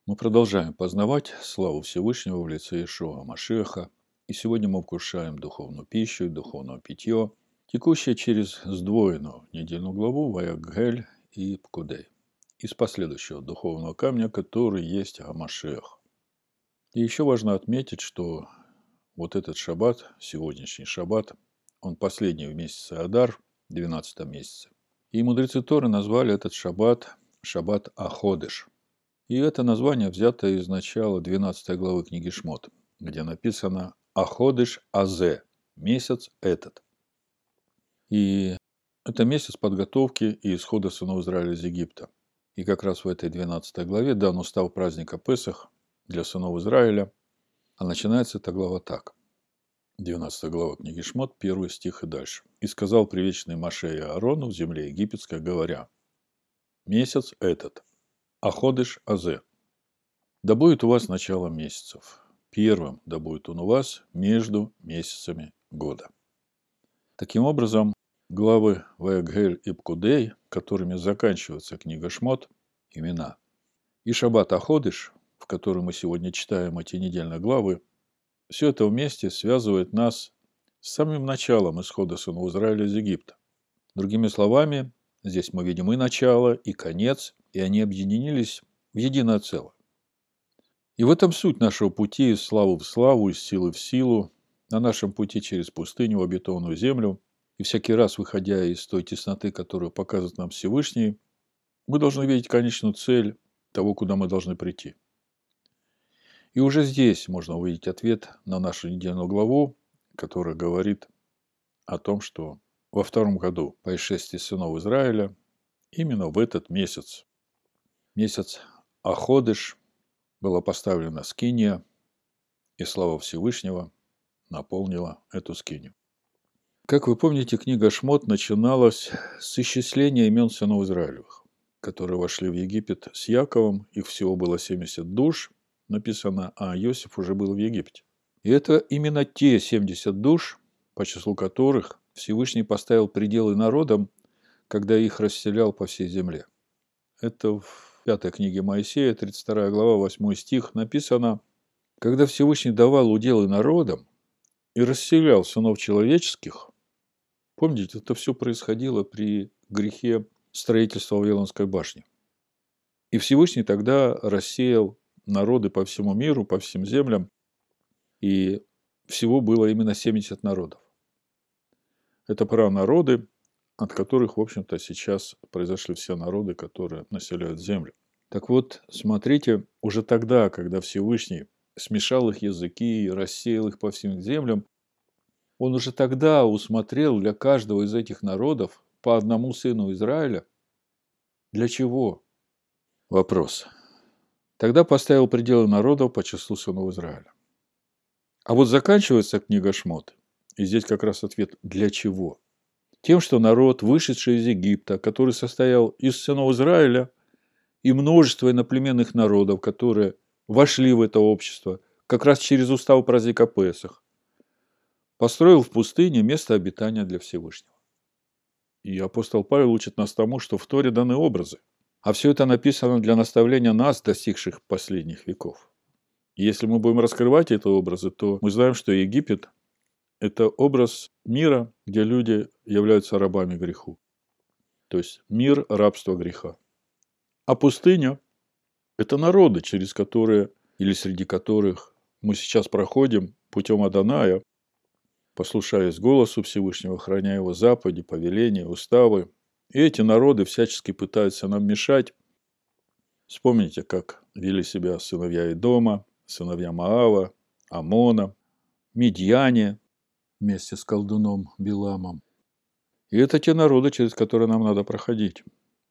Мы продолжаем познавать славу Всевышнего в лице Иешуа Машиаха, и сегодня мы вкушаем духовную пищу и духовное питье, текущее через сдвоенную недельную главу Ваягель и Пкудей, из последующего духовного камня, который есть Гамашиах. И еще важно отметить, что вот этот шаббат, сегодняшний шаббат, он последний в месяце Адар, 12 месяце. И мудрецы Торы назвали этот шаббат Шаббат Аходеш. И это название взято из начала 12 главы книги Шмот, где написано «Аходеш Азе» – месяц этот. И это месяц подготовки и исхода сынов Израиля из Египта. И как раз в этой 12 главе дан устав праздника Песах для сынов Израиля. А начинается эта глава так. 12 глава книги Шмот, 1 стих и дальше. «И сказал привечный Моше и Аарону в земле египетской, говоря: месяц этот, Аходеш Азе. Да будет у вас начало месяцев. Первым да будет он у вас между месяцами года». Таким образом, главы Ваягель и Пкудей, которыми заканчивается книга Шмот, имена, и Шаббат Аходеш, в котором мы сегодня читаем эти недельные главы, все это вместе связывает нас с самым началом исхода сынов Израиля из Египта. Другими словами, здесь мы видим и начало, и конец, и они объединились в единое целое. И в этом суть нашего пути из славы в славу, из силы в силу, на нашем пути через пустыню в обетованную землю. И всякий раз, выходя из той тесноты, которую показывает нам Всевышний, мы должны видеть конечную цель того, куда мы должны прийти. И уже здесь можно увидеть ответ на нашу недельную главу, которая говорит о том, что во втором году по исшествии сынов Израиля, именно в этот месяц, месяц Аходеш, была поставлена скиния, и слава Всевышнего наполнила эту скинию. Как вы помните, книга Шмот начиналась с исчисления имен сынов Израилевых, которые вошли в Египет с Яковом, их всего было 70 душ, написано, а Иосиф уже был в Египте. И это именно те 70 душ, по числу которых Всевышний поставил пределы народам, когда их расселял по всей земле. Это в 5 книге Моисея, 32 глава, 8 стих, написано: «Когда Всевышний давал уделы народам и расселял сынов человеческих». Помните, это все происходило при грехе строительства Вавилонской башни. И Всевышний тогда рассеял народы по всему миру, по всем землям, и всего было именно 70 народов. Это народы, от которых, в общем-то, сейчас произошли все народы, которые населяют землю. Так вот, смотрите, уже тогда, когда Всевышний смешал их языки и рассеял их по всем землям, он уже тогда усмотрел для каждого из этих народов по одному сыну Израиля. Для чего? Вопрос. Тогда поставил пределы народов по числу сынов Израиля. А вот заканчивается книга Шмот, и здесь как раз ответ «для чего?». Тем, что народ, вышедший из Египта, который состоял из сынов Израиля и множества иноплеменных народов, которые вошли в это общество, как раз через устав праздника Песах, построил в пустыне место обитания для Всевышнего. И апостол Павел учит нас тому, что в Торе даны образы. А все это написано для наставления нас, достигших последних веков. И если мы будем раскрывать эти образы, то мы знаем, что Египет – это образ мира, где люди являются рабами греху. То есть мир рабства греха. А пустыня – это народы, через которые или среди которых мы сейчас проходим путем Аданая, послушаясь голосу Всевышнего, храня его заповеди, повеления, уставы. И эти народы всячески пытаются нам мешать. Вспомните, как вели себя сыновья Эдома, сыновья Моава, Амона, Мидьяне вместе с колдуном Биламом. И это те народы, через которые нам надо проходить.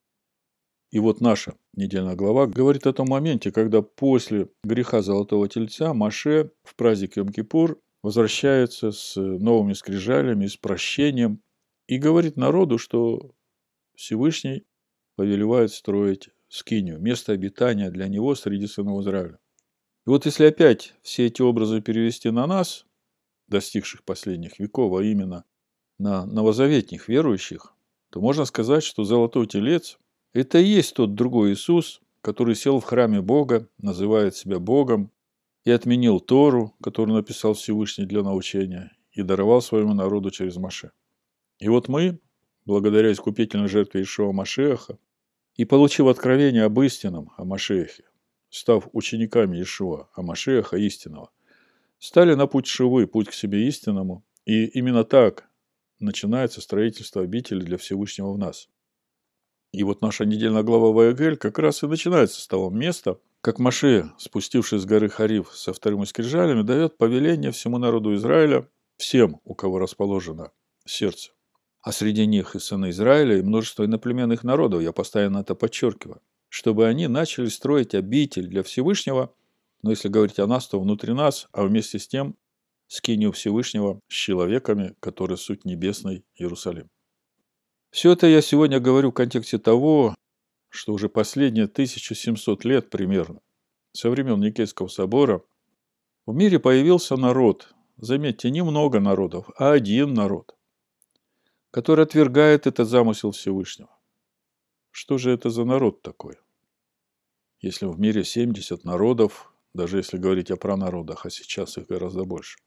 И вот наша недельная глава говорит о том моменте, когда после греха Золотого Тельца Моше в праздник Йом-Кипур возвращается с новыми скрижалями, с прощением и говорит народу, что Всевышний повелевает строить скинию, место обитания для него среди сынов Израиля. И вот если опять все эти образы перевести на нас, достигших последних веков, а именно на новозаветних верующих, то можно сказать, что Золотой Телец – это и есть тот другой Иисус, который сел в храме Бога, называет себя Богом, и отменил Тору, которую написал Всевышний для научения, и даровал своему народу через Моше. И вот мы, благодаря искупительной жертве Иешуа Машиаха, и получив откровение об истинном, о Машиахе, став учениками Иешуа, о Машиаха истинного, стали на путь Шивы, путь к себе истинному, и именно так начинается строительство обители для Всевышнего в нас. И вот наша недельная глава Ваягель как раз и начинается с того места, как Моше, спустившись с горы Харив со вторыми скрижалями, дает повеление всему народу Израиля, всем, у кого расположено сердце. А среди них и сыны Израиля, и множество иноплеменных народов, я постоянно это подчеркиваю, чтобы они начали строить обитель для Всевышнего, но если говорить о нас, то внутри нас, а вместе с тем скинию Всевышнего с человеками, которые суть небесный Иерусалим. Все это я сегодня говорю в контексте того, что уже последние 1700 лет примерно, со времен Никейского собора, в мире появился народ, заметьте, не много народов, а один народ, который отвергает этот замысел Всевышнего. Что же это за народ такой? Если в мире 70 народов, даже если говорить о пранародах, а сейчас их гораздо больше.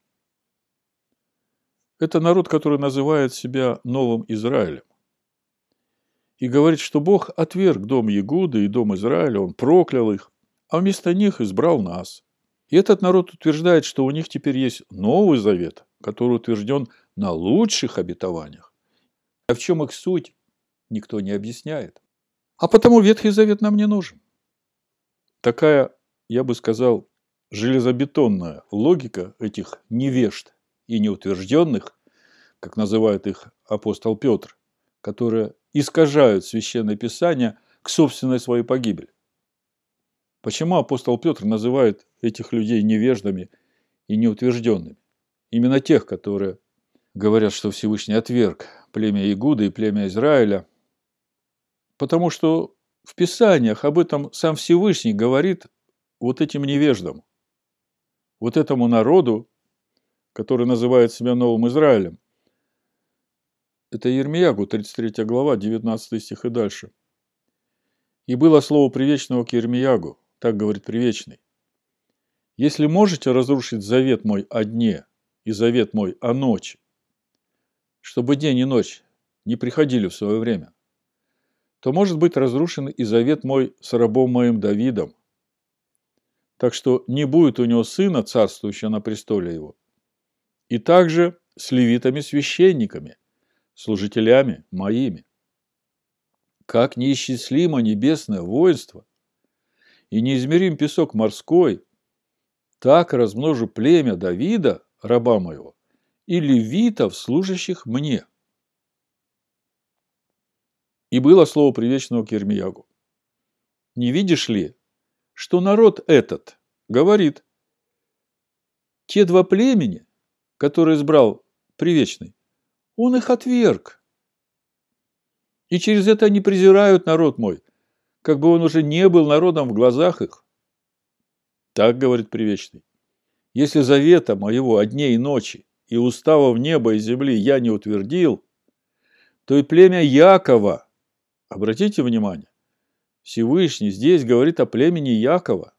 Это народ, который называет себя Новым Израилем. И говорит, что Бог отверг дом Егуды и дом Израиля, Он проклял их, а вместо них избрал нас. И этот народ утверждает, что у них теперь есть Новый Завет, который утвержден на лучших обетованиях. А в чем их суть, никто не объясняет. А потому Ветхий Завет нам не нужен. Такая, я бы сказал, железобетонная логика этих невежд и неутвержденных, как называет их апостол Петр, которые искажают Священное Писание к собственной своей погибели. Почему апостол Петр называет этих людей невеждами и неутвержденными? Именно тех, которые говорят, что Всевышний отверг племя Игуды и племя Израиля, потому что в Писаниях об этом сам Всевышний говорит вот этим невеждам, вот этому народу, который называет себя Новым Израилем. Это Йирмиягу, 33 глава, 19 стих и дальше. «И было слово привечного к Йирмиягу, так говорит привечный. Если можете разрушить завет мой о дне и завет мой о ночи, чтобы день и ночь не приходили в свое время, то может быть разрушен и завет мой с рабом моим Давидом. Так что не будет у него сына, царствующего на престоле его. И также с левитами-священниками, служителями моими. Как неисчислимо небесное воинство и неизмерим песок морской, так размножу племя Давида, раба моего, и левитов, служащих мне». И было слово привечного к Йирмиягу. «Не видишь ли, что народ этот говорит, те два племени, которые избрал привечный, он их отверг. И через это они презирают народ мой, как бы он уже не был народом в глазах их. Так говорит привечный. Если завета моего о дне и ночи и уставов неба и земли я не утвердил, то и племя Якова, обратите внимание, Всевышний здесь говорит о племени Якова,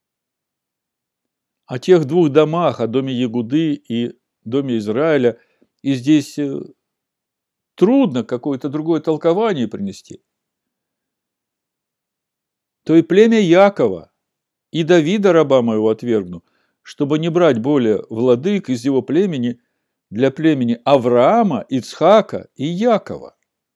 о тех двух домах, о доме Егуды и доме Израиля, и здесь трудно какое-то другое толкование принести, то и племя Якова и Давида, раба моего, отвергну, чтобы не брать более владык из его племени для племени Авраама, Ицхака и Якова.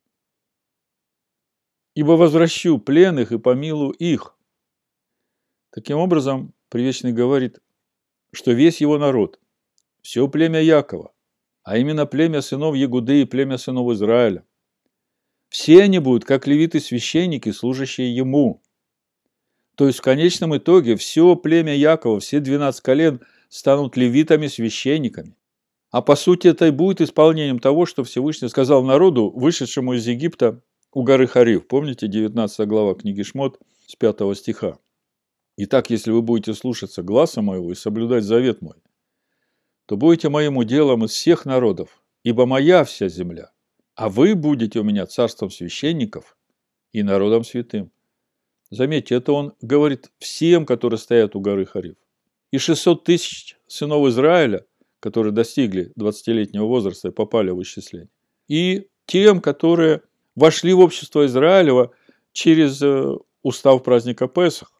Ибо возвращу пленных и помилую их». Таким образом, Привечный говорит, что весь его народ, все племя Якова, а именно племя сынов Егуды и племя сынов Израиля, все они будут как левиты-священники, служащие ему. То есть в конечном итоге все племя Якова, все 12 колен станут левитами-священниками. А по сути это и будет исполнением того, что Всевышний сказал народу, вышедшему из Египта у горы Харив. Помните 19 глава книги Шмот с 5 стиха. «Итак, если вы будете слушаться гласа моего и соблюдать завет мой, то будете моим уделом из всех народов, ибо моя вся земля, а вы будете у меня царством священников и народом святым». Заметьте, это он говорит всем, которые стоят у горы Хорив. И 600 тысяч сынов Израиля, которые достигли 20-летнего возраста и попали в исчисление. И тем, которые вошли в общество Израилева через устав праздника Песах.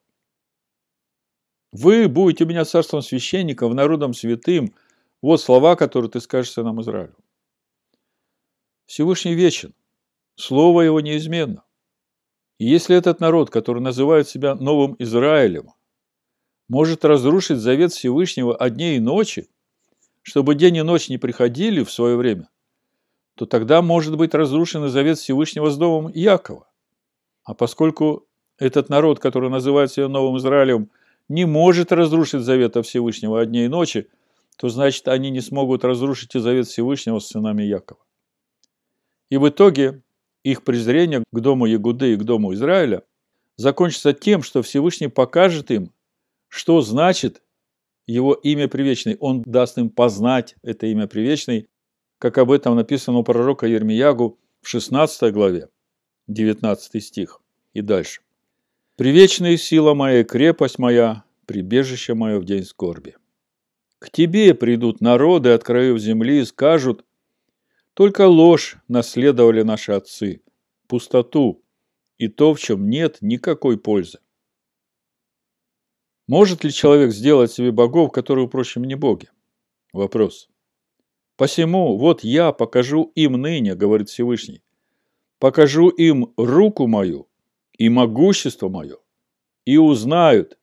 Вы будете у меня царством священников, народом святым. Вот слова, которые ты скажешь сынам Израилю. Всевышний вечен. Слово его неизменно. И если этот народ, который называет себя новым Израилем, может разрушить завет Всевышнего о дне и ночи, чтобы день и ночь не приходили в свое время, то тогда может быть разрушен и завет Всевышнего с домом Якова. А поскольку этот народ, который называет себя новым Израилем, не может разрушить завета Всевышнего о дне и ночи, то значит, они не смогут разрушить и завет Всевышнего с сынами Якова. И в итоге их презрение к дому Ягуды и к дому Израиля закончится тем, что Всевышний покажет им, что значит его имя привечный. Он даст им познать это имя привечный, как об этом написано у пророка Йирмиягу в 16 главе, 19 стих и дальше. «Привечная сила моя, крепость моя, прибежище мое в день скорби. К тебе придут народы от краев земли и скажут: только ложь наследовали наши отцы, пустоту и то, в чем нет никакой пользы». Может ли человек сделать себе богов, которые, впрочем, не боги? Вопрос. «Посему вот я покажу им ныне, — говорит Всевышний, — покажу им руку мою и могущество мое, и узнают,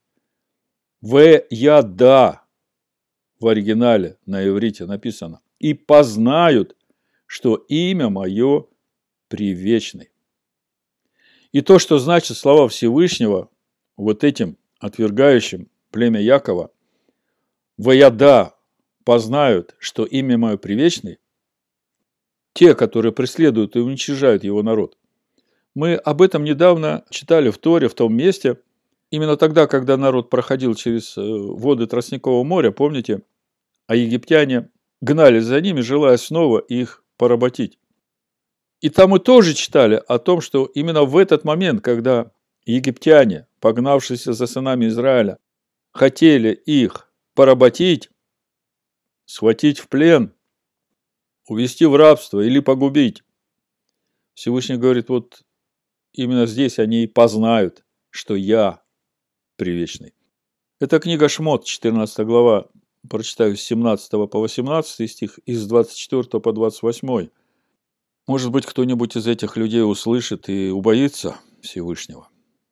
я да, в оригинале на иврите написано, и познают, что имя мое привечный». И то, что значит слова Всевышнего вот этим отвергающим племя Якова, я да, познают, что имя мое привечный, те, которые преследуют и уничтожают его народ. Мы об этом недавно читали в Торе, в том месте, именно тогда, когда народ проходил через воды Тростникового моря, помните, а египтяне гнались за ними, желая снова их поработить. И там мы тоже читали о том, что именно в этот момент, когда египтяне, погнавшиеся за сынами Израиля, хотели их поработить, схватить в плен, увести в рабство или погубить, Всевышний говорит, вот именно здесь они и познают, что я привечный. Это книга Шмот, 14 глава, прочитаю с 17 по 18 стих и с 24 по 28. Может быть, кто-нибудь из этих людей услышит и убоится Всевышнего.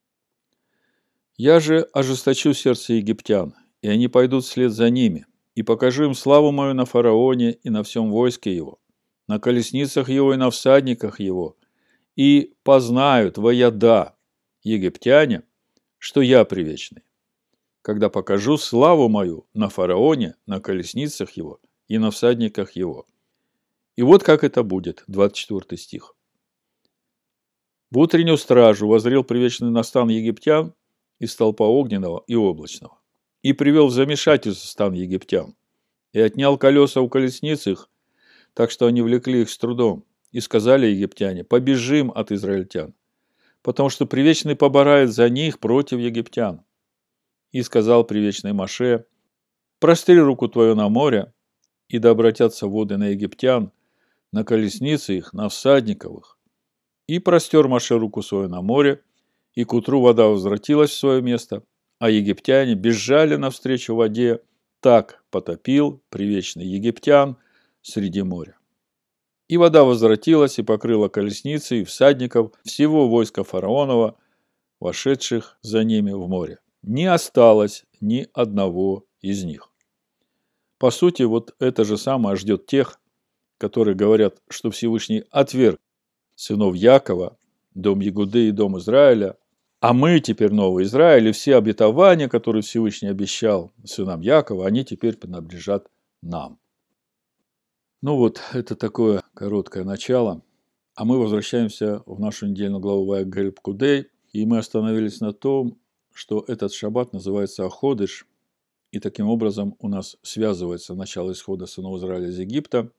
«Я же ожесточу сердце египтян, и они пойдут вслед за ними, и покажу им славу мою на фараоне и на всем войске его, на колесницах его и на всадниках его, и познают да, египтяне, что я привечный, когда покажу славу мою на фараоне, на колесницах его и на всадниках его». И вот как это будет, 24 стих. «В утреннюю стражу воззрел привечный на стан египтян из столпа огненного и облачного, и привел в замешательство стан египтян, и отнял колеса у колесниц их, так что они влекли их с трудом, и сказали египтяне: побежим от израильтян, потому что привечный поборает за них против египтян. И сказал привечный Моше: простри руку твою на море, и да обратятся воды на египтян, на колесницы их, на всадников их. И простер Моше руку свою на море, и к утру вода возвратилась в свое место, а египтяне бежали навстречу воде, так потопил привечный египтян среди моря. И вода возвратилась и покрыла колесницы и всадников всего войска фараонова, вошедших за ними в море. Не осталось ни одного из них. По сути, вот это же самое ждет тех, которые говорят, что Всевышний отверг сынов Якова, дом Ягуды и дом Израиля, а мы теперь новый Израиль, и все обетования, которые Всевышний обещал сынам Якова, они теперь принадлежат нам. Ну вот, это такое короткое начало. А мы возвращаемся в нашу недельную главу Ваек Гель Пкудей, и мы остановились на том, что этот шаббат называется Аходыш, и таким образом у нас связывается начало исхода сынов Израиля из Египта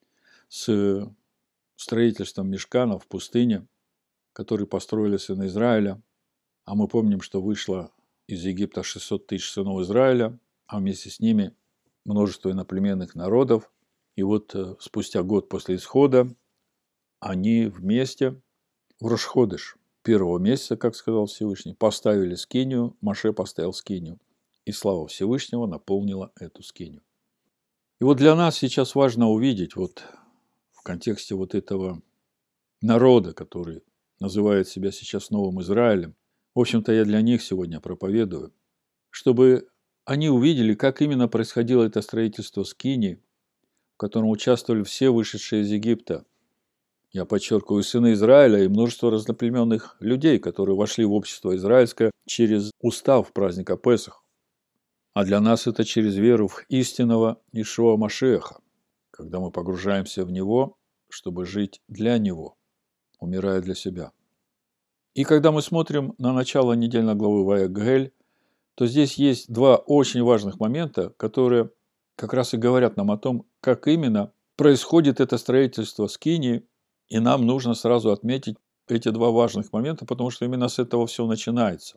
с строительством мишкана в пустыне, который построили сыны Израиля. А мы помним, что вышло из Египта 600 тысяч сынов Израиля, а вместе с ними множество иноплеменных народов. И вот спустя год после исхода они вместе в Рош-ходеш первого месяца, как сказал Всевышний, поставили скинию, Моше поставил скинию. И слава Всевышнего наполнила эту скинию. И вот для нас сейчас важно увидеть вот в контексте вот этого народа, который называет себя сейчас Новым Израилем, в общем-то, я для них сегодня проповедую, чтобы они увидели, как именно происходило это строительство скинии, в котором участвовали все вышедшие из Египта. Я подчеркиваю, сыны Израиля и множество разноплеменных людей, которые вошли в общество израильское через устав праздника Песах. А для нас это через веру в истинного Иешуа Машиаха, когда мы погружаемся в Него, чтобы жить для Него, умирая для себя. И когда мы смотрим на начало недельной главы Ваягель, то здесь есть два очень важных момента, которые как раз и говорят нам о том, как именно происходит это строительство скинии, и нам нужно сразу отметить эти два важных момента, потому что именно с этого все начинается.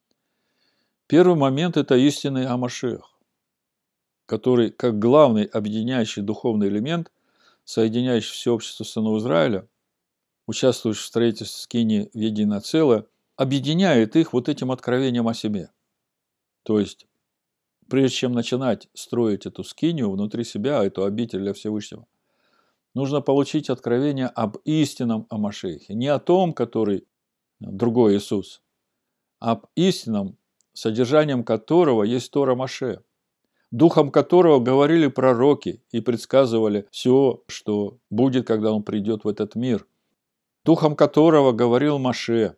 Первый момент – это истинный Амашиах, который, как главный объединяющий духовный элемент, соединяющий все общество сынов Израиля, участвующий в строительстве скинии в единое целое, объединяет их вот этим откровением о себе. То есть, прежде чем начинать строить эту скинию внутри себя, эту обитель для Всевышнего, нужно получить откровение об истинном Амашиахе. Не о том, который другой Иисус, а об истинном, содержанием которого есть Тора Моше, духом которого говорили пророки и предсказывали все, что будет, когда он придет в этот мир, духом которого говорил Моше,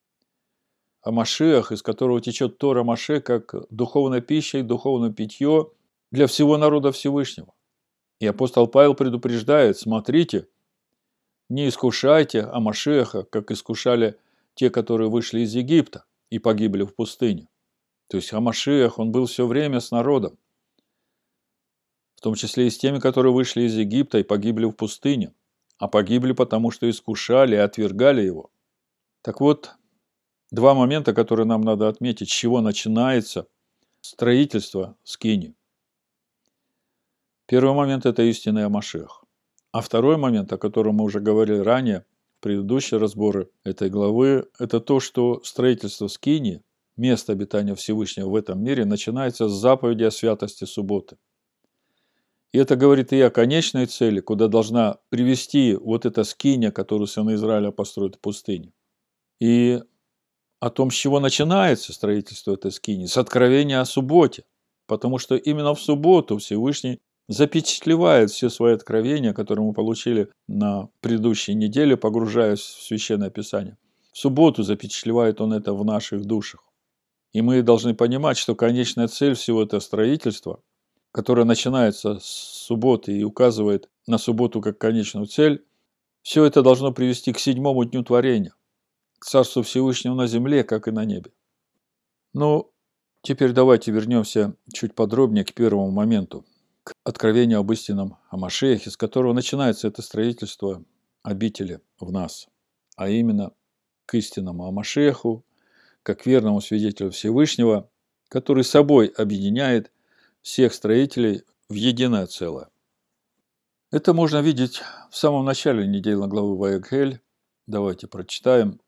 о Машиах, из которого течет Тора Моше, как духовная пища и духовное питье для всего народа Всевышнего. И апостол Павел предупреждает: смотрите, не искушайте Амашиаха, как искушали те, которые вышли из Египта и погибли в пустыне. То есть Амашиах, он был все время с народом, в том числе и с теми, которые вышли из Египта и погибли в пустыне, а погибли потому, что искушали и отвергали его. Так вот, два момента, которые нам надо отметить, с чего начинается строительство скинии. Первый момент – это истинный Амашиах. А второй момент, о котором мы уже говорили ранее, в предыдущие разборы этой главы, это то, что строительство скинии, место обитания Всевышнего в этом мире, начинается с заповеди о святости субботы. И это говорит и о конечной цели, куда должна привести вот эта скиния, которую сыны Израиля построят в пустыне. И о том, с чего начинается строительство этой скинии, с откровения о субботе. Потому что именно в субботу Всевышний запечатлевает все свои откровения, которые мы получили на предыдущей неделе, погружаясь в Священное Писание. В субботу запечатлевает он это в наших душах. И мы должны понимать, что конечная цель всего этого строительства, которое начинается с субботы и указывает на субботу как конечную цель, все это должно привести к седьмому дню творения, к Царству Всевышнему на земле, как и на небе. Ну, теперь давайте вернемся чуть подробнее к первому моменту, к откровению об истинном Амашиахе, с которого начинается это строительство обители в нас, а именно к истинному Амашиаху, как верному свидетелю Всевышнего, который собой объединяет всех строителей в единое целое. Это можно видеть в самом начале недельной главы Ваягель. Давайте прочитаем.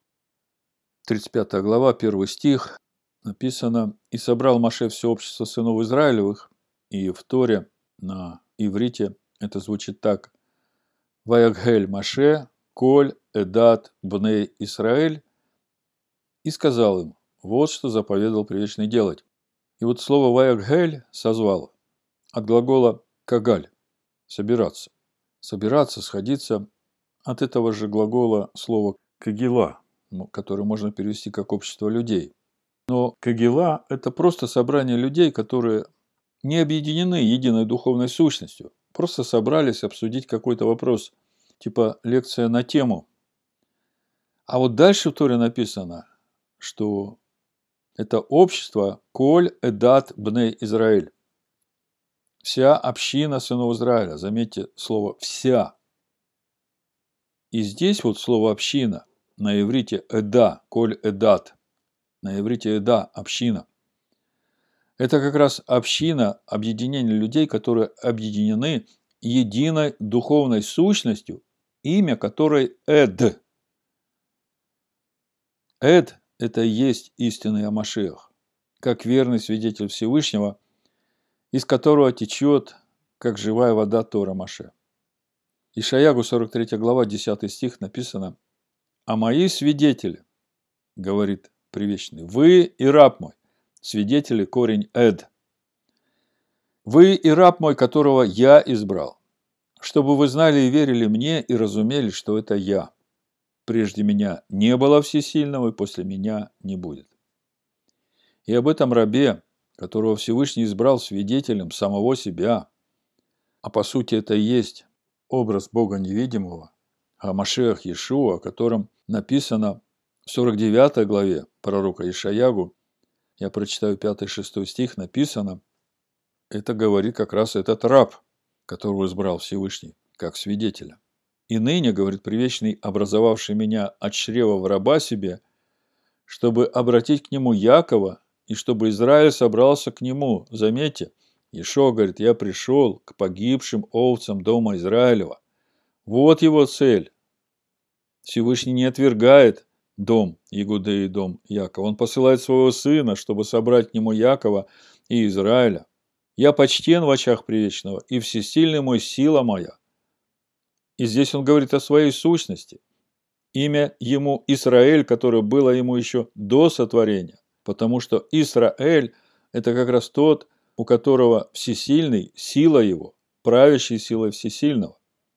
35 глава, 1 стих, написано: «И собрал Моше все общество сынов Израилевых», и в Торе на иврите это звучит так: «Ваягель Моше, коль эдат бней Исраэль», и сказал им: вот что заповедал Предвечный делать. И вот слово «ваягель» созвало от глагола «кагаль» – собираться. Собираться, сходиться, от этого же глагола слово «кагила», которое можно перевести как «общество людей». Но кагила – это просто собрание людей, которые не объединены единой духовной сущностью. Просто собрались обсудить какой-то вопрос, типа лекция на тему. А вот дальше в Торе написано, что это общество «коль эдат бней Израиль». Вся община сынов Израиля. Заметьте слово «вся». И здесь вот слово «община» на иврите «эда», «коль эдат». На иврите «да» – община. Это как раз община, объединение людей, которые объединены единой духовной сущностью, имя которой Эд. Эд – это и есть истинный Амашиах, как верный свидетель Всевышнего, из которого течет, как живая вода, Тора Моше. Ишаягу 43 глава, 10 стих написано: «А мои свидетели, — говорит Привечный, — вы и раб мой». Свидетели – корень Эд. «Вы и раб мой, которого я избрал, чтобы вы знали и верили мне и разумели, что это я. Прежде меня не было всесильного, и после меня не будет». И об этом рабе, которого Всевышний избрал свидетелем самого себя, а по сути это и есть образ Бога невидимого, о Машиах Иешуа, о котором написано в 49 главе пророка Ишаягу, я прочитаю 5-6 стих, написано, это говорит как раз этот раб, которого избрал Всевышний, как свидетеля. «И ныне, — говорит Привечный, — образовавший меня от чрева в раба себе, чтобы обратить к нему Якова, и чтобы Израиль собрался к нему». Заметьте, Иешуа говорит: «Я пришел к погибшим овцам дома Израилева». Вот его цель. Всевышний не отвергает дом Иуды и дом Якова. Он посылает своего сына, чтобы собрать к нему Якова и Израиля. «Я почтен в очах Привечного, и всесильный мой сила моя». И здесь он говорит о своей сущности. Имя ему Исраэль, которое было ему еще до сотворения, потому что Исраэль – это как раз тот, у которого всесильный, сила его, правящей силой всесильного.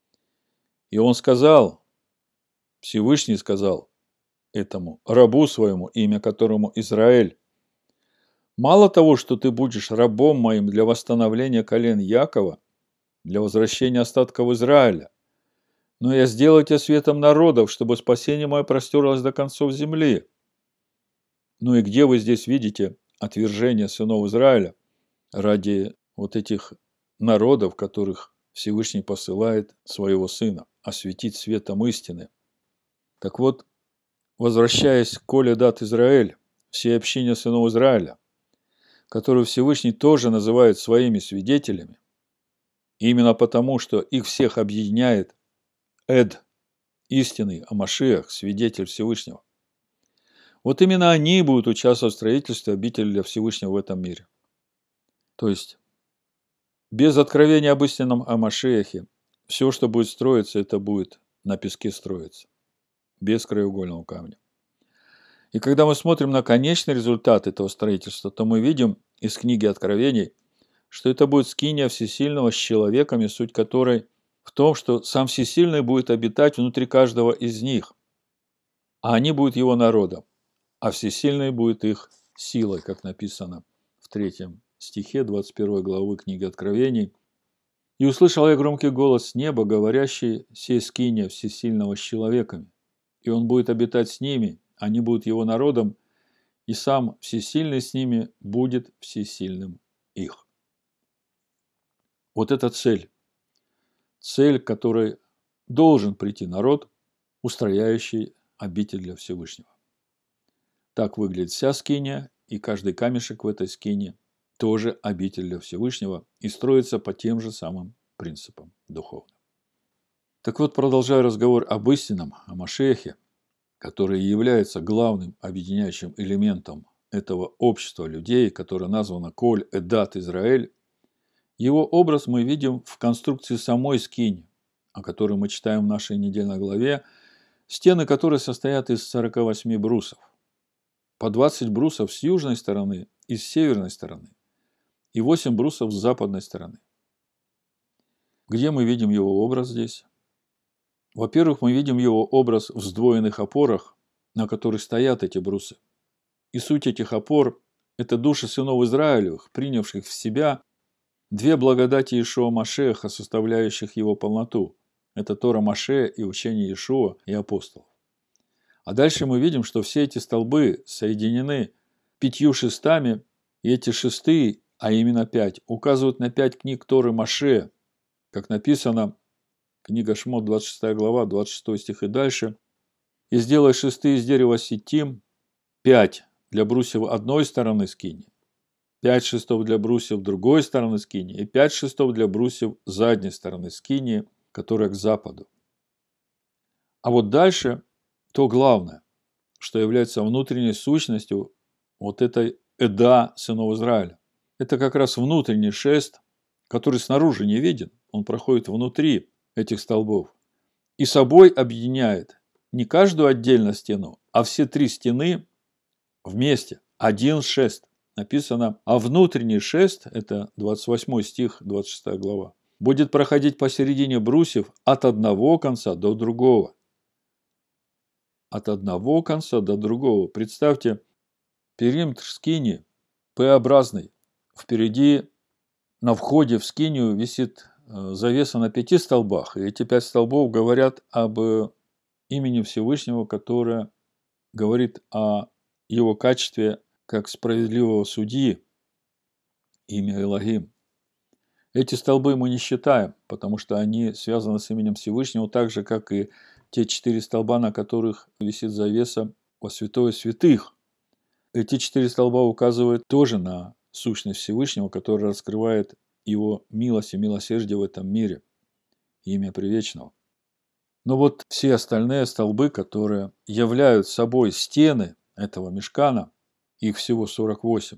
И он сказал, Всевышний сказал этому рабу своему, имя которому Израэль: «Мало того, что ты будешь рабом моим для восстановления колен Якова, для возвращения остатков Израиля, но я сделаю тебя светом народов, чтобы спасение мое простерлось до концов земли». Ну и где вы здесь видите отвержение сынов Израиля ради вот этих народов, которых Всевышний посылает своего сына, осветить светом истины? Так вот, возвращаясь к Коле дат Израэль, всей общине сынов Израиля, которую Всевышний тоже называет своими свидетелями, именно потому, что их всех объединяет Эд, истинный Амашиах, свидетель Всевышнего. Вот именно они будут участвовать в строительстве обители для Всевышнего в этом мире. То есть, без откровения об истинном Амашиахе, все, что будет строиться, это будет на песке строиться, без краеугольного камня. И когда мы смотрим на конечный результат этого строительства, то мы видим из книги Откровений, что это будет скиния Всесильного с человеками, суть которой в том, что сам Всесильный будет обитать внутри каждого из них, а они будут его народом, а Всесильный будет их силой, как написано в 3 стихе 21 главы книги Откровений. «И услышал я громкий голос с неба, говорящий: сей скиния Всесильного с человеками, и он будет обитать с ними, они будут его народом, и сам Всесильный с ними будет всесильным их». Вот это цель. Цель, к которой должен прийти народ, устрояющий обитель для Всевышнего. Так выглядит вся скиния, и каждый камешек в этой скинии тоже обитель для Всевышнего и строится по тем же самым принципам духовным. Так вот, продолжая разговор об истинном, о Машиахе, который является главным объединяющим элементом этого общества людей, которое названо Коль Эдат Израэль, его образ мы видим в конструкции самой скинии, о которой мы читаем в нашей недельной главе, стены которой состоят из 48 брусов. По 20 брусов с южной стороны и с северной стороны, и 8 брусов с западной стороны. Где мы видим его образ здесь? Во-первых, мы видим его образ в сдвоенных опорах, на которых стоят эти брусы. И суть этих опор – это души сынов Израилевых, принявших в себя две благодати Иешуа Машеха, составляющих его полноту. Это Тора Моше и учение Иешуа и апостолов. А дальше мы видим, что все эти столбы соединены 5 шестами, и эти шесты, а именно 5, указывают на 5 книг Торы Моше, как написано, книга Шмот, 26 глава, 26 стих и дальше. «И сделай шесты из дерева ситим, 5 для брусьев одной стороны скинии, 5 шестов для брусьев другой стороны скинии и 5 шестов для брусьев задней стороны скинии, которая к западу. А вот дальше то главное, что является внутренней сущностью вот этой эда сынов Израиля. Это как раз внутренний шест, который снаружи не виден, он проходит внутри этих столбов и собой объединяет не каждую отдельно стену, а все 3 стены вместе, один шест. Написано, а внутренний шест, это 28 стих, 26 глава, будет проходить посередине брусьев от одного конца до другого. От одного конца до другого. Представьте, периметр скинии П-образный. Впереди на входе в скинию висит завеса на 5 столбах. И эти 5 столбов говорят об имени Всевышнего, которое говорит о его качестве как справедливого судьи, имя Элохим. Эти столбы мы не считаем, потому что они связаны с именем Всевышнего, так же, как и те 4 столба, на которых висит завеса во святое святых. Эти 4 столба указывают тоже на сущность Всевышнего, которая раскрывает его милость и милосердие в этом мире, имя Привечного. Но вот все остальные столбы, которые являют собой стены этого мишкана, их всего 48,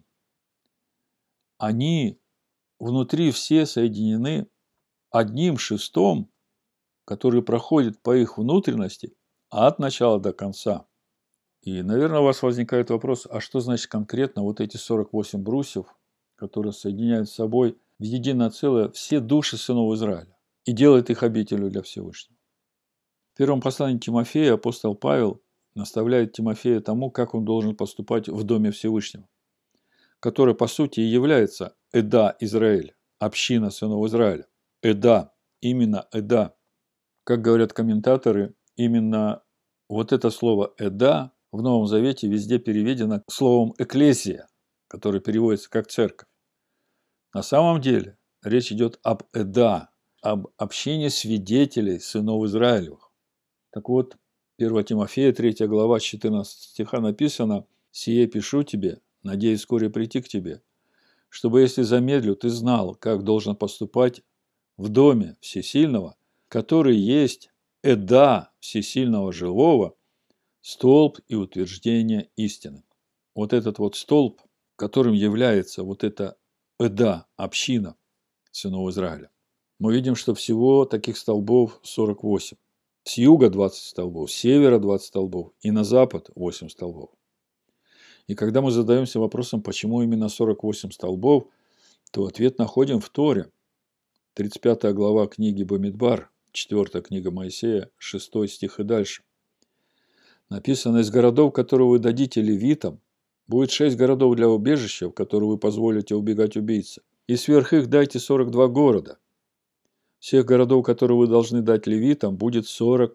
они внутри все соединены одним шестом, который проходит по их внутренности от начала до конца. И, наверное, у вас возникает вопрос, а что значит конкретно вот эти 48 брусьев, которые соединяют с собой в единое целое все души сынов Израиля и делают их обителью для Всевышнего. В первом послании Тимофея апостол Павел наставляет Тимофея тому, как он должен поступать в доме Всевышнего, который, по сути, и является Эда Израиль, община сынов Израиля. Эда, именно Эда. Как говорят комментаторы, именно вот это слово «эда» в Новом Завете везде переведено словом «экклесия», которое переводится как «церковь». На самом деле речь идет об эда, об общении свидетелей сынов Израилевых. Так вот, 1 Тимофея, 3 глава, 14 стиха написано: «Сие пишу тебе, надеюсь вскоре прийти к тебе, чтобы, если замедлю, ты знал, как должен поступать в доме Всесильного, который есть эда Всесильного Живого, столб и утверждение истины». Вот этот вот столб, которым является вот эта эда, община сынов Израиля. Мы видим, что всего таких столбов 48. С юга 20 столбов, с севера 20 столбов и на запад 8 столбов. И когда мы задаемся вопросом, почему именно 48 столбов, то ответ находим в Торе. 35 глава книги Бамидбар, 4 книга Моисея, 6 стих и дальше. Написано: «Из городов, которые вы дадите левитам, будет 6 городов для убежища, в которые вы позволите убегать убийце. И сверх их дайте 42 города. Всех городов, которые вы должны дать левитам, будет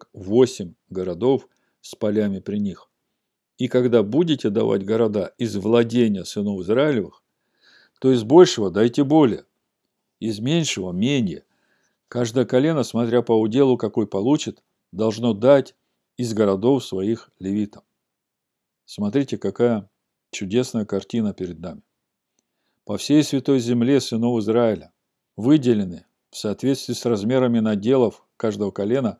48 городов с полями при них. И когда будете давать города из владения сынов Израилевых, то из большего дайте более, из меньшего менее. Каждое колено, смотря по уделу, какой получит, должно дать из городов своих левитам». Смотрите, какая чудесная картина перед нами. По всей святой земле сынов Израиля выделены в соответствии с размерами наделов каждого колена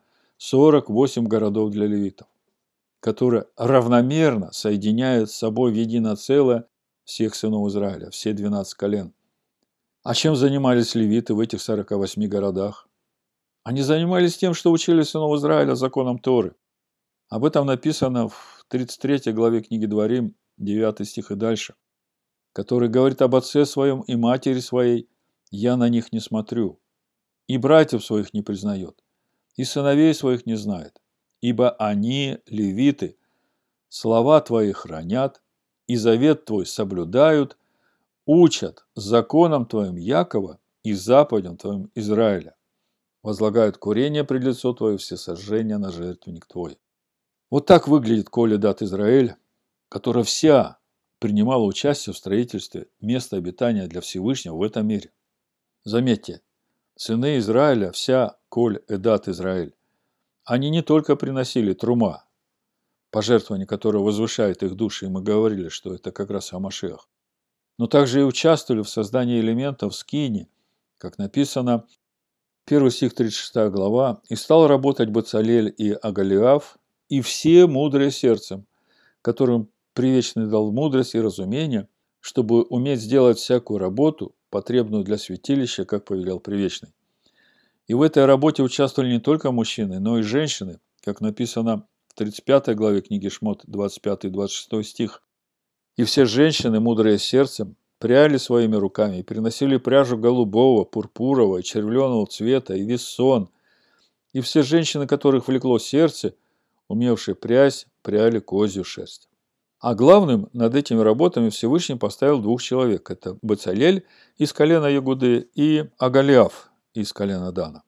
48 городов для левитов, которые равномерно соединяют с собой в единое целое всех сынов Израиля, все 12 колен. А чем занимались левиты в этих 48 городах? Они занимались тем, что учили сынов Израиля законам Торы. Об этом написано в 33 главе книги Дворим, 9 стих и дальше, который говорит об отце своем и матери своей: «Я на них не смотрю, и братьев своих не признает, и сыновей своих не знает, ибо они, левиты, слова твои хранят, и завет твой соблюдают, учат законам твоим Якова и заповедям твоим Израиля, возлагают курение пред лицо твое, всесожжения на жертвенник твой». Вот так выглядит Коле-Дат Израиль, которая вся принимала участие в строительстве места обитания для Всевышнего в этом мире. Заметьте, сыны Израиля, вся Коль-Эдат Израиль, они не только приносили трума, пожертвование, которое возвышает их души, и мы говорили, что это как раз о Машиах. Но также и участвовали в создании элементов скини, как написано, 1 стих 36 глава, «И стал работать Бацалель и Агалиав, и все мудрые сердцем, которым Привечный дал мудрость и разумение, чтобы уметь сделать всякую работу, потребную для святилища, как повелел Привечный». И в этой работе участвовали не только мужчины, но и женщины, как написано в 35 главе книги Шмот, 25-26 стих. «И все женщины, мудрые сердцем, пряли своими руками и приносили пряжу голубого, пурпурового и червленого цвета и вессон. И все женщины, которых влекло сердце, умевшие прясть, пряли козью шерсть». А главным над этими работами Всевышний поставил двух человек. Это Бацалель из колена Ягуды и Агалиав из колена Дана.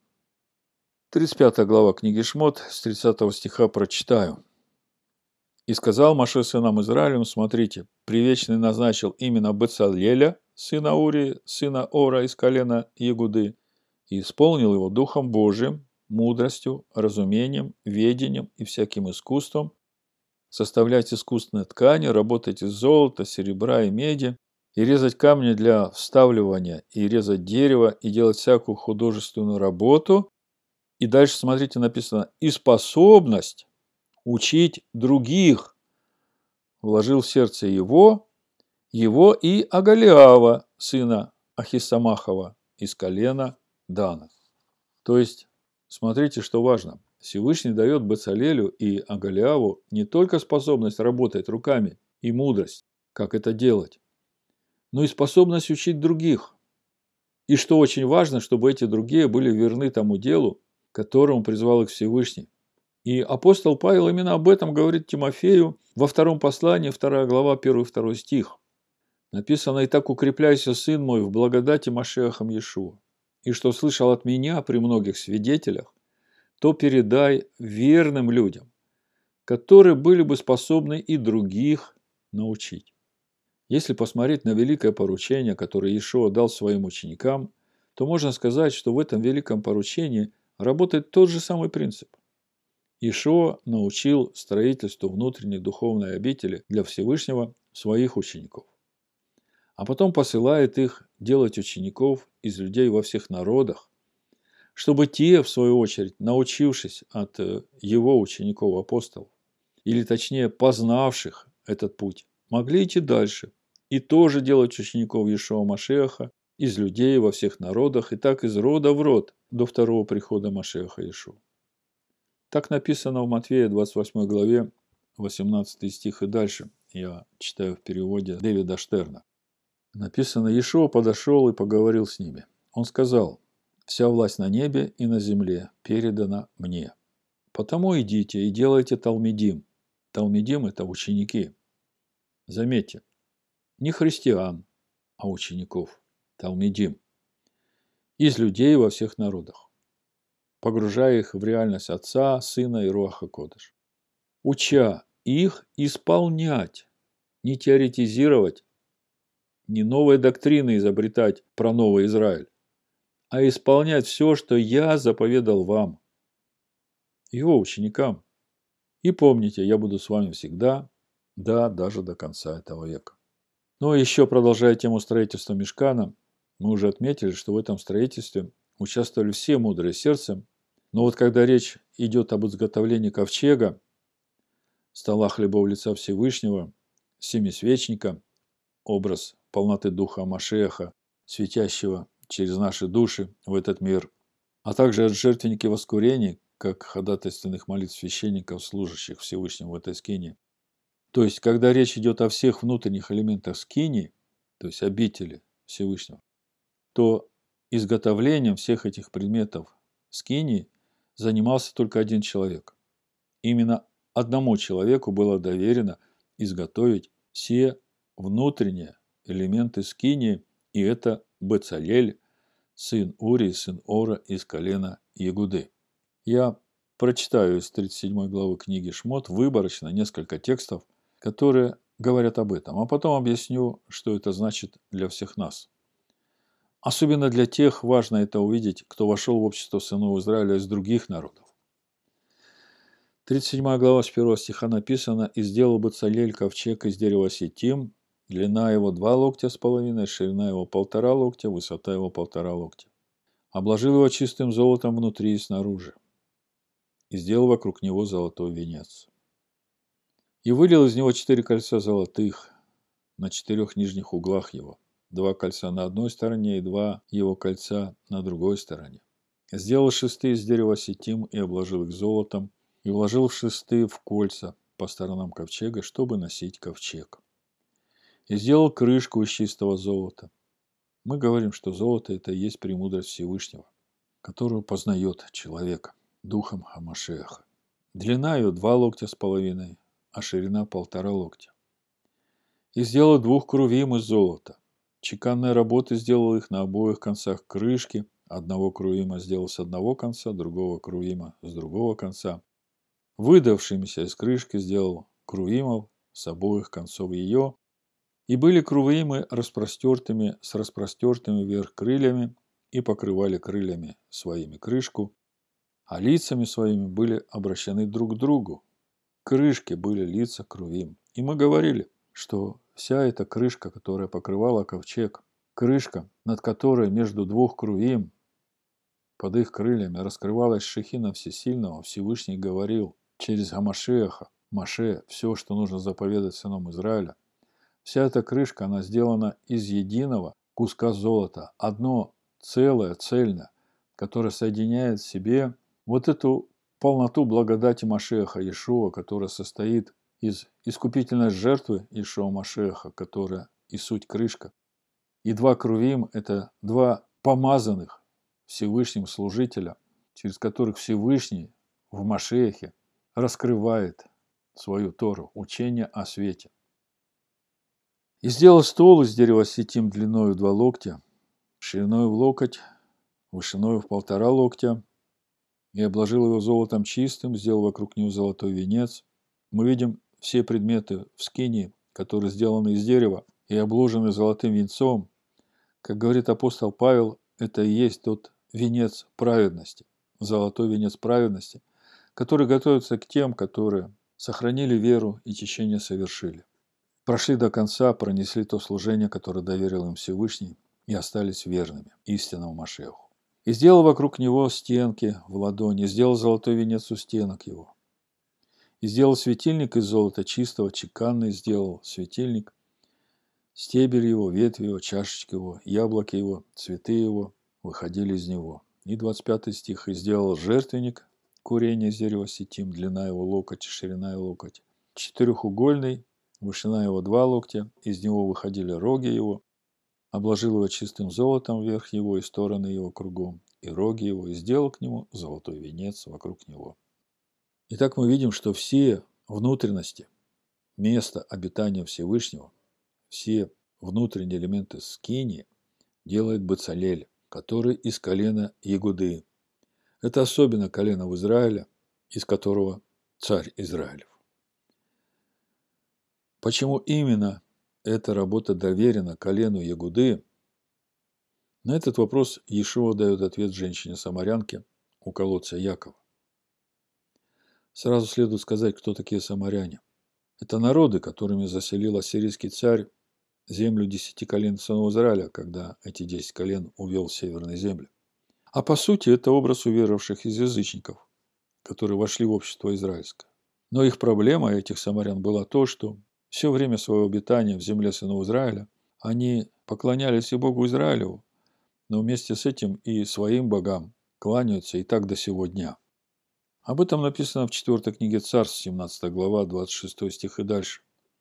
35 глава книги Шмот, с 30 стиха прочитаю. «И сказал Моше сынам Израилевым, смотрите, Привечный назначил именно Бацалеля, сына Урии, сына Ора из колена Ягуды, и исполнил его Духом Божиим, мудростью, разумением, ведением и всяким искусством, составлять искусственные ткани, работать из золота, серебра и меди, и резать камни для вставливания, и резать дерево, и делать всякую художественную работу». И дальше, смотрите, написано, «и способность учить других вложил в сердце его и Агалиава, сына Ахисамахова, из колена Дана». То есть, смотрите, что важно. Всевышний дает Бацалелю и Агалиаву не только способность работать руками и мудрость, как это делать, но и способность учить других. И что очень важно, чтобы эти другие были верны тому делу, к которому призвал их Всевышний. И апостол Павел именно об этом говорит Тимофею во втором послании, 2 глава, 1-2 стих. Написано: «И так укрепляйся, сын мой, в благодати Машиахом Иешуа. И что слышал от меня при многих свидетелях, то передай верным людям, которые были бы способны и других научить». Если посмотреть на великое поручение, которое Иешуа дал своим ученикам, то можно сказать, что в этом великом поручении работает тот же самый принцип. Иешуа научил строительству внутренней духовной обители для Всевышнего своих учеников, а потом посылает их делать учеников из людей во всех народах, чтобы те, в свою очередь, научившись от его учеников-апостолов, или точнее познавших этот путь, могли идти дальше и тоже делать учеников Иешуа Машиаха из людей во всех народах и так из рода в род до второго прихода Машиаха Иешуа. Так написано в Матфея 28 главе 18 стих и дальше. Я читаю в переводе Дэвида Штерна. Написано: «Иешуа подошел и поговорил с ними. Он сказал: вся власть на небе и на земле передана мне. Потому идите и делайте талмидим». Талмидим – это ученики. Заметьте, не христиан, а учеников. Талмидим. Из людей во всех народах, погружая их в реальность Отца, Сына и Руаха Кодеш. Уча их исполнять, не теоретизировать, не новые доктрины изобретать про новый Израиль, а исполнять все, что я заповедал вам, его ученикам. И помните, я буду с вами всегда, да, даже до конца этого века. Ну и еще, продолжая тему строительства Мишкана, мы уже отметили, что в этом строительстве участвовали все мудрые сердцем, но вот когда речь идет об изготовлении ковчега, стола хлебов лица Всевышнего, семисвечника, образ полноты Духа Машеха, светящего через наши души в этот мир, а также от жертвенники воскурений, как ходатайственных молитв священников, служащих Всевышнему в этой скинии. То есть, когда речь идет о всех внутренних элементах скинии, то есть обители Всевышнего, то изготовлением всех этих предметов скинии занимался только один человек. Именно одному человеку было доверено изготовить все внутренние элементы скинии, и это Бацалель, сын Урии, сын Ора из колена Ягуды. Я прочитаю из 37 главы книги Шмот выборочно несколько текстов, которые говорят об этом, а потом объясню, что это значит для всех нас. Особенно для тех важно это увидеть, кто вошел в общество сынов Израиля из других народов. 37 глава с 1 стиха написано: «И сделал Бецалель ковчег из дерева ситим, длина его 2 локтя с половиной, ширина его 1,5 локтя, высота его 1,5 локтя. Обложил его чистым золотом внутри и снаружи, и сделал вокруг него золотой венец. И вылил из него 4 кольца золотых на 4 нижних углах его, 2 кольца на одной стороне и 2 его кольца на другой стороне. Сделал шесты из дерева ситим и обложил их золотом, и вложил шесты в кольца по сторонам ковчега, чтобы носить ковчег. И сделал крышку из чистого золота». Мы говорим, что золото – это и есть премудрость Всевышнего, которую познает человек духом Амашеха. Длина ее 2 локтя с половиной, а ширина 1,5 локтя. И сделал 2 крувим из золота. Чеканной работы сделал их на обоих концах крышки. Одного крувима сделал с одного конца, другого крувима с другого конца. Выдавшимися из крышки сделал крувимов с обоих концов ее. И были крувимы распростертыми с распростертыми вверх крыльями, и покрывали крыльями своими крышку, а лицами своими были обращены друг к другу. К крышке были лица крувим. И мы говорили, что вся эта крышка, которая покрывала ковчег, крышка, над которой между 2 крувим, под их крыльями раскрывалась шехина Всесильного, Всевышний говорил через Амашеха, Маше, все, что нужно заповедать сынам Израиля. Вся эта крышка, она сделана из единого куска золота. Одно целое, цельное, которое соединяет в себе вот эту полноту благодати Машеха Иешуа, которая состоит из искупительной жертвы Иешуа Машеха, которая и суть крышка. И 2 крувим – это 2 помазанных Всевышним служителя, через которых Всевышний в Машехе раскрывает свою Тору, учение о свете. И сделал стол из дерева ситим длиною 2 локтя, шириной в локоть, вышиною в 1,5 локтя, и обложил его золотом чистым, сделал вокруг него золотой венец. Мы видим все предметы в скинии, которые сделаны из дерева и обложены золотым венцом. Как говорит апостол Павел, это и есть тот венец праведности, золотой венец праведности, который готовится к тем, которые сохранили веру и течение совершили. Прошли до конца, пронесли то служение, которое доверил им Всевышний, и остались верными истинному Машеху. И сделал вокруг него стенки в ладони, сделал золотой венец у стенок его. И сделал светильник из золота чистого, чеканный сделал светильник, стебель его, ветви его, чашечки его, яблоки его, цветы его выходили из него. И 25 стих. И сделал жертвенник курения из дерева ситим, длина его локоть, ширина его локоть, 4-угольный, вышина его 2 локтя, из него выходили роги его, обложил его чистым золотом вверх его и стороны его кругом, и роги его, и сделал к нему золотой венец вокруг него. Итак, мы видим, что все внутренности, место обитания Всевышнего, все внутренние элементы скинии делает Бецалель, который из колена Егуды. Это особенно колено в Израиле, из которого царь Израилев. Почему именно эта работа доверена колену Ягуды? На этот вопрос Иешуа дает ответ женщине-самарянке у колодца Якова. Сразу следует сказать, кто такие самаряне. Это народы, которыми заселил ассирийский царь землю 10 колен сынов Израиля, когда эти 10 колен увел в северные земли. А по сути, это образ уверовавших из язычников, которые вошли в общество израильское. Но их проблема, этих самарян, была то, что все время своего обитания в земле сынов Израиля они поклонялись и Богу Израилеву, но вместе с этим и своим богам кланяются и так до сего дня. Об этом написано в 4 книге Царств, 17 глава, 26 стих и дальше.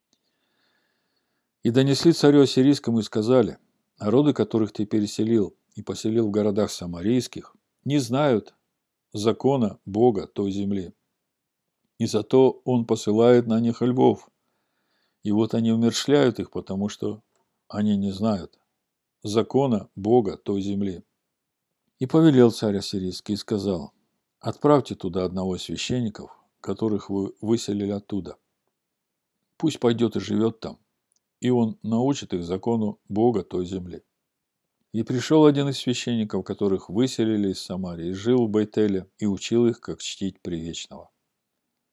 «И донесли царю ассирийскому и сказали: народы, которых ты переселил и поселил в городах самарийских, не знают закона Бога той земли. И зато он посылает на них львов. И вот они умерщвляют их, потому что они не знают закона Бога той земли. И повелел царь ассирийский и сказал: отправьте туда одного из священников, которых вы выселили оттуда. Пусть пойдет и живет там, и он научит их закону Бога той земли. И пришел один из священников, которых выселили из Самарии, и жил в Бейтеле, и учил их, как чтить Привечного.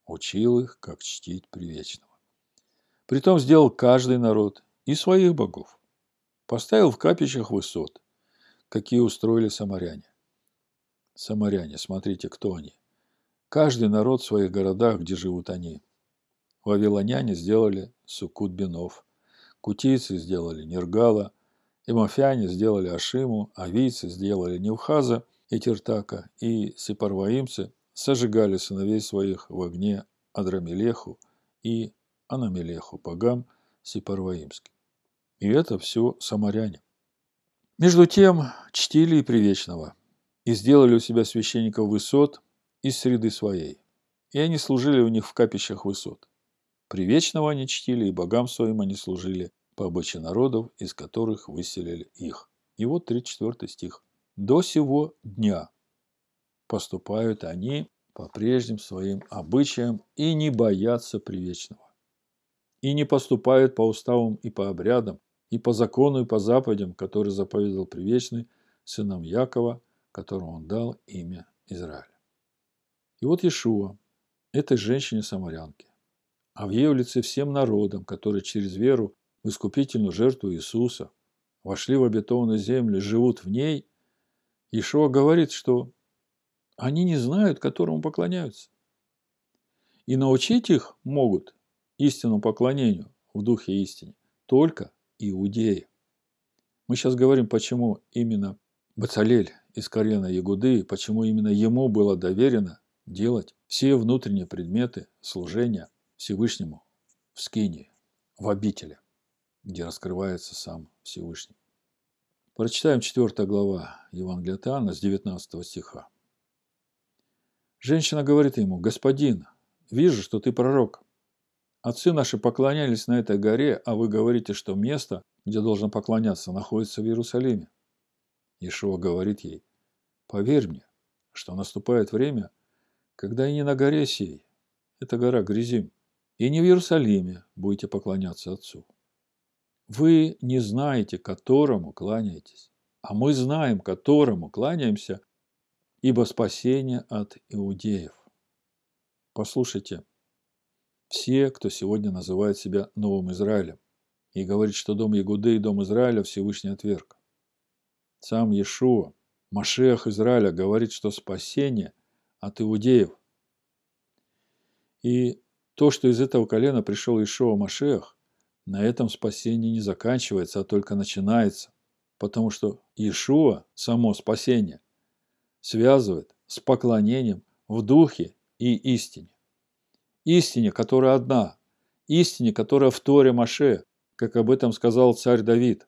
учил их, как чтить Предвечного. Притом сделал каждый народ и своих богов. Поставил в капищах высот, какие устроили самаряне. Самаряне, смотрите, кто они. Каждый народ в своих городах, где живут они. Вавилоняне сделали Суккут-Бенов, кутийцы сделали Нергала, эмофяне сделали Ашиму, авийцы сделали Невхаза и Тиртака, и сепарваимцы сожигали сыновей своих в огне Адрамелеху и Анамелеху, богам сепарваимским. И это все самаряне. Между тем чтили и Предвечного, и сделали у себя священников высот из среды своей, и они служили у них в капищах высот. Предвечного они чтили, и богам своим они служили по обычаю народов, из которых выселили их. И вот 34 стих. До сего дня поступают они по прежним своим обычаям и не боятся Предвечного. И не поступают по уставам и по обрядам, и по закону, и по заповедям, которые заповедал Предвечный сынам Якова, которому он дал имя Израиля. И вот Иешуа, этой женщине-самарянке, а в ее лице всем народам, которые через веру в искупительную жертву Иисуса вошли в обетованную землю, живут в ней, Иешуа говорит, что они не знают, которому поклоняются. И научить их могут истинному поклонению в духе истине только иудеи. Мы сейчас говорим, почему именно Бацалель из колена Ягуды, почему именно ему было доверено делать все внутренние предметы служения Всевышнему в скинии, в обители, где раскрывается сам Всевышний. Прочитаем 4 глава Евангелия от Иоанна с 19 стиха. Женщина говорит ему: «Господин, вижу, что ты пророк. Отцы наши поклонялись на этой горе, а вы говорите, что место, где должен поклоняться, находится в Иерусалиме». Иешуа говорит ей: «Поверь мне, что наступает время, когда и не на горе сей, это гора Гризим, и не в Иерусалиме будете поклоняться Отцу. Вы не знаете, которому кланяетесь, а мы знаем, которому кланяемся, ибо спасение от иудеев». Послушайте, все, кто сегодня называет себя Новым Израилем и говорит, что дом Ягуды и дом Израиля Всевышний отверг. Сам Иешуа, Машиах Израиля, говорит, что спасение от иудеев. И то, что из этого колена пришел Иешуа Машиах, на этом спасение не заканчивается, а только начинается. Потому что Иешуа, само спасение, связывает с поклонением в духе и истине. Истине, которая одна, истине, которая в Торе Моше, как об этом сказал царь Давид.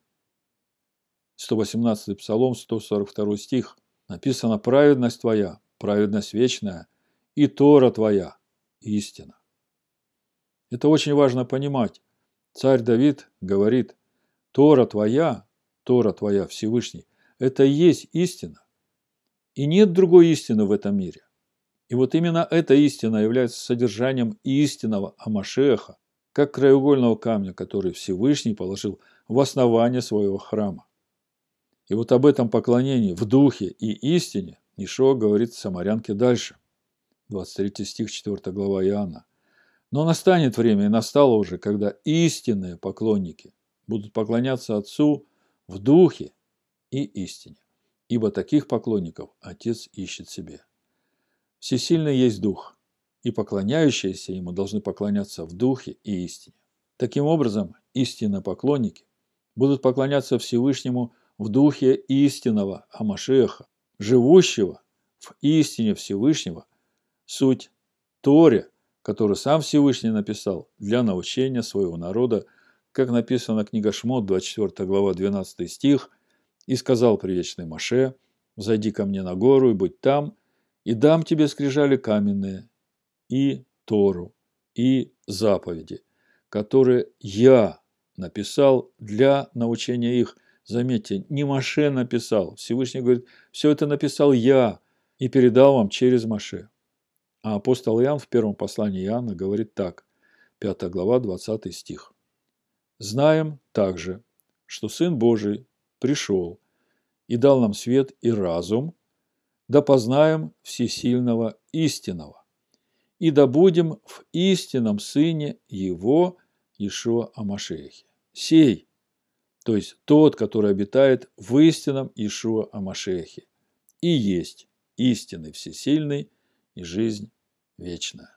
118-й Псалом, 142 стих. Написано: «Праведность твоя, праведность вечная, и Тора твоя, истина». Это очень важно понимать. Царь Давид говорит: Тора твоя, Всевышний, это и есть истина. И нет другой истины в этом мире. И вот именно эта истина является содержанием истинного Амашеха, как краеугольного камня, который Всевышний положил в основание своего храма. И вот об этом поклонении в духе и истине Иешуа говорит самарянке дальше. 23 стих, 4 глава Иоанна. «Но настанет время, и настало уже, когда истинные поклонники будут поклоняться Отцу в духе и истине, ибо таких поклонников Отец ищет себе. Всесильный есть Дух, и поклоняющиеся Ему должны поклоняться в Духе и истине». Таким образом, истинные поклонники будут поклоняться Всевышнему в Духе истинного Амашеха, живущего в истине Всевышнего, суть Торе, которую сам Всевышний написал для научения своего народа, как написано книга Шмот, 24 глава, 12 стих, «И сказал Предвечный Моше: взойди ко мне на гору и будь там, и дам тебе скрижали каменные, и Тору, и заповеди, которые я написал для научения их». Заметьте, не Моше написал. Всевышний говорит: все это написал я и передал вам через Моше. А апостол Иоанн в первом послании Иоанна говорит так, 5 глава, 20 стих. «Знаем также, что Сын Божий пришел и дал нам свет и разум, да познаем всесильного истинного, и да будем в истинном Сыне Его, Иешуа Амашиахе. Сей, то есть тот, который обитает в истинном Иешуа Амашиахе, и есть истинный всесильный и жизнь вечная.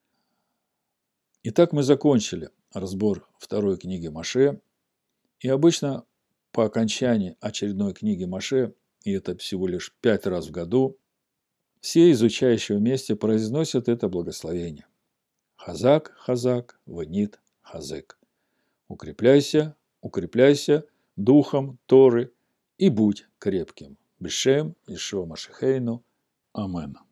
Итак, мы закончили разбор второй книги Моше, и обычно по окончании очередной книги Моше, и это всего лишь 5 раз в году, все изучающие вместе произносят это благословение. Хазак, хазак, ванит, хазек. Укрепляйся, укрепляйся духом Торы и будь крепким. Бешем Иешуа Машихейну. Амен.